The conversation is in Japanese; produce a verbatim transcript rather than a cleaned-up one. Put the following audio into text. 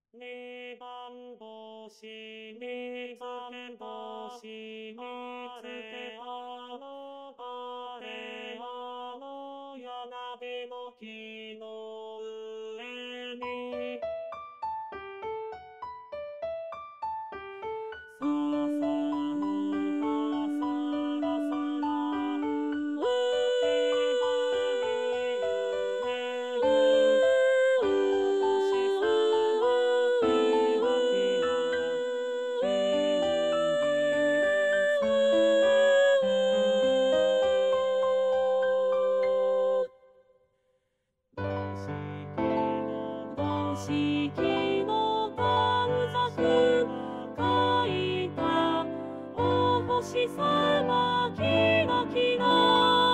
二番星見つけ星見つけあのあれあの柳の木の上にささの葉さらさら浮き葉に揺れるお星さまキラキラきぬぎすまる五色の短冊書いたお星さまキラキラ